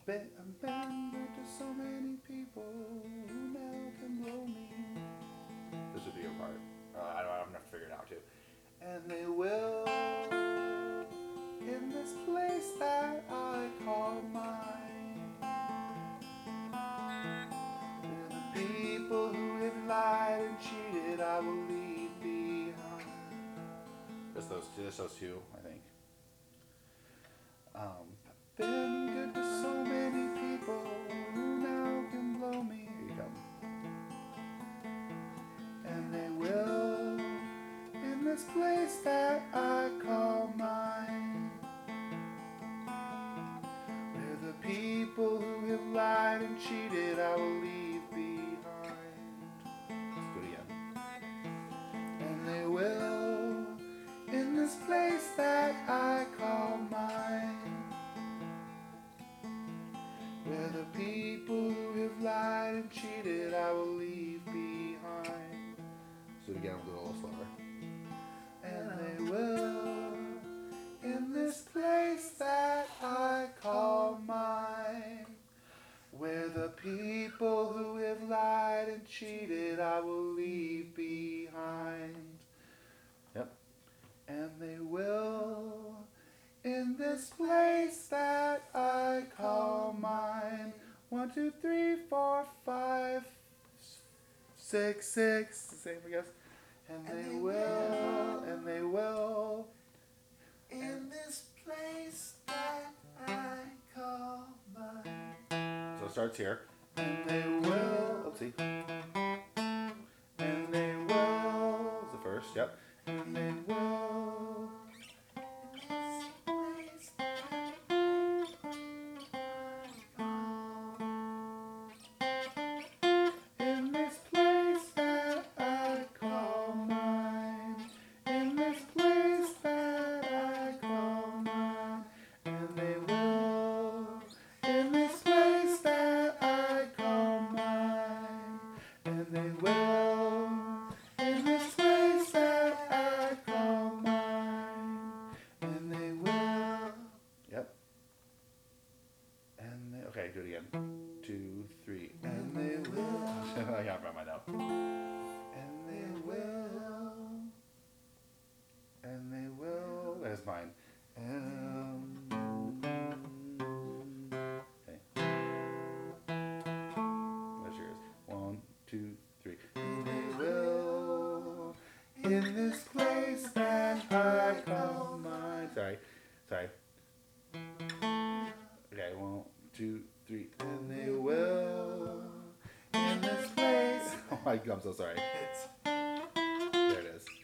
I've been good to so many people who now can blow me. This would be your part. I'm gonna figure it out too. And they will in this place that I call mine. They're the people who have lied and cheated. I will leave behind. Just those two, I think. I've been good to so many people who now can blow me. Here you come. And they will in this place that I call mine. Where the people who have lied and cheated I will leave behind. Let's do it again. And they will in this place that I call mine. Where the people who have lied and cheated I will leave behind. So again, we'll do it a little slower. And they will in this place that I call mine. Where the people who have lied and cheated I will leave behind. Yep. And they will in this place that I call mine. 1, 2, 3, 4, 5, 6, 6. The same, I guess. And they will in this place that I call mine. So it starts here. And they will. Let's see. And they will. Is the first. Yep. And they will. In this place that I call mine. In this place that I call mine. And they will. In this place that I call mine. And they will. In this place that I call mine. And they will. Yep. And they, okay, do it again. 2, 3. And they will. I got my mind out. And they will. And they will. That's mine. Okay. That's yours. 1, 2, 3. And they will. In this place that I call mine. Sorry. Okay, 1, 2, 3. And they will. In this place. Oh my God, I'm so sorry. There it is.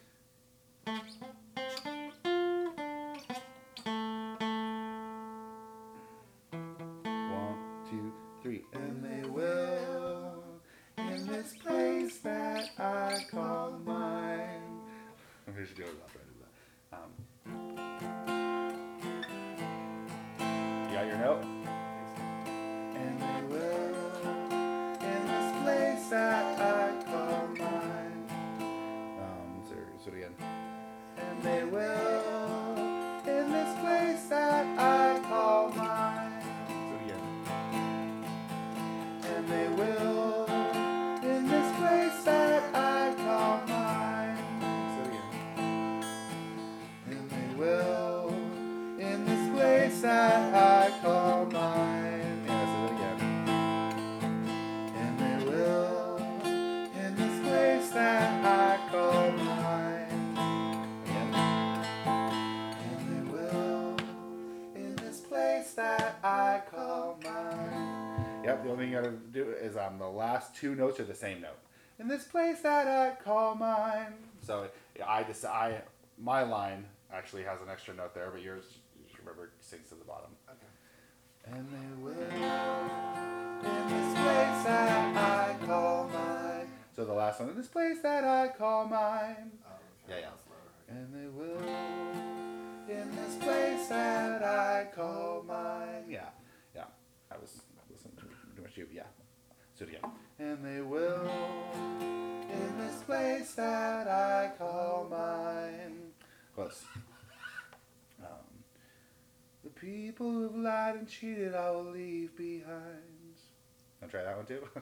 One, two, three. And they will. In this place that I call mine. We should do it after I do that. You got your note? And they will in this place that I call mine. So do it again. And they will in this place that I call mine. So again. And they will in this place that I call mine. So again. And they will in this place that I call mine. Yeah, so do it again. And they will in this place that I call mine. Again. And they will in this place that I call mine. Yep, the only thing you gotta do is the last two notes are the same note. In this place that I call mine. So my line actually has an extra note there, but yours, you should remember, sings to the bottom. Okay. And they will in this place that I call mine. So the last one, in this place that I call mine. Yeah. And they will in this place that I call mine. Yeah. I was listening to much you. Yeah. So again. And they will in this place that I call mine. Close. The people who've lied and cheated I will leave behind. Wanna try that one too?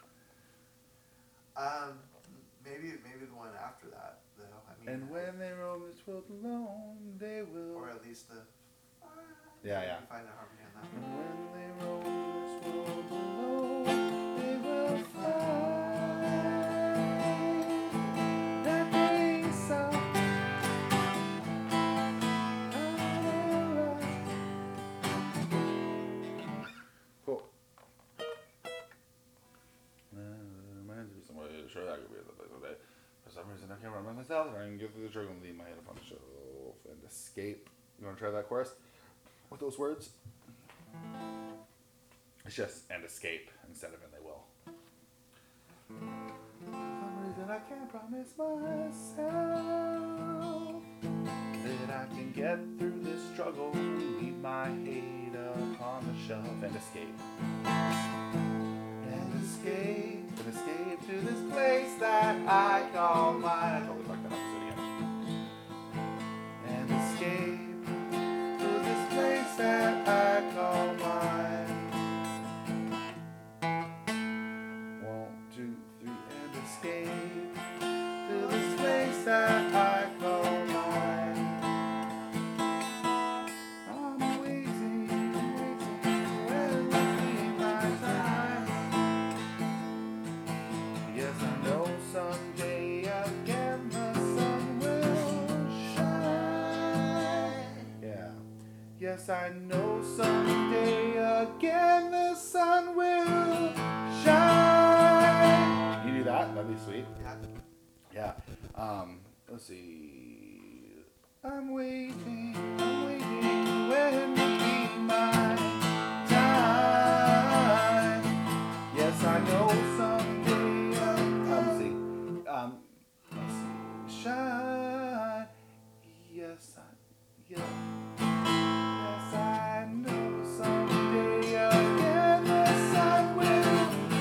Maybe the one after that, though. I mean, And when they roam this world alone, they will. or at least the. Yeah. You find a harmony on that And one. when they roam this world alone, they will find that place of cool. Reminds me of somebody. Sure, that could be the place today. For some reason, I can't remember myself. I can get through the struggle and leave my head up on the shelf and escape. You want to try that chorus with those words? It's just and escape instead of and they will. For some reason, I can't promise myself that I can get through this struggle and leave my head up on the shelf and escape. And escape to this place that I call mine. I totally fucked that episode again. And escape to this place that I call mine. 1, 2, 3, and escape to this place that I call mine. I'm waiting, when will be my time? Yes, I know someday again the sun will shine. Yeah. Yes, I know someday again the sun will shine. You do that? That'd be sweet. Yeah. Yeah. Let's see. I'm waiting when will be my time. Yes, I know someday. Let's see. Shine. Yes, I know someday again the sun will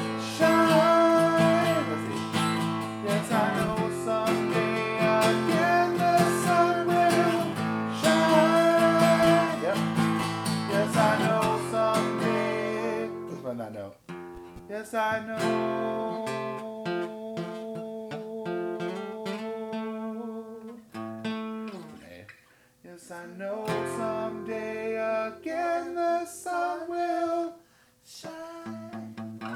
shine. Let's see. Yes, I know someday again the sun will shine. Yep. Yes, I know someday. Let's find that note. Yes, I know. Okay. Yes, I know someday again the sun will shine.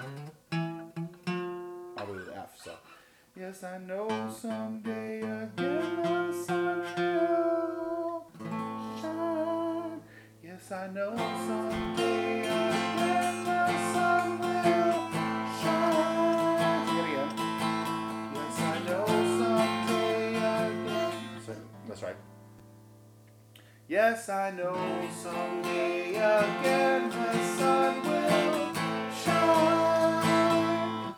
I'll do the F, so. Yes, I know someday again the sun will shine. Yes, I know someday again the sun will shine. Sing it again. Yes, I know someday again. That's right. Yes, I know someday again the sun will shine.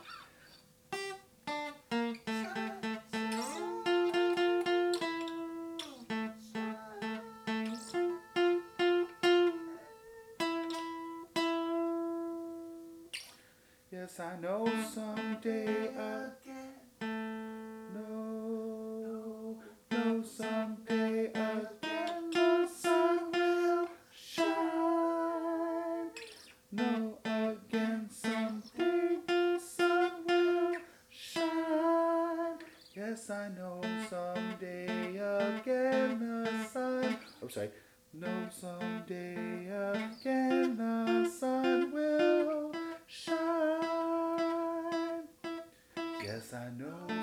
Yes, I know someday again. No, someday again the sun will shine. No, again someday the sun will shine. Yes, I know someday again the sun. Oh, sorry. No, someday again the sun will shine. Yes, I know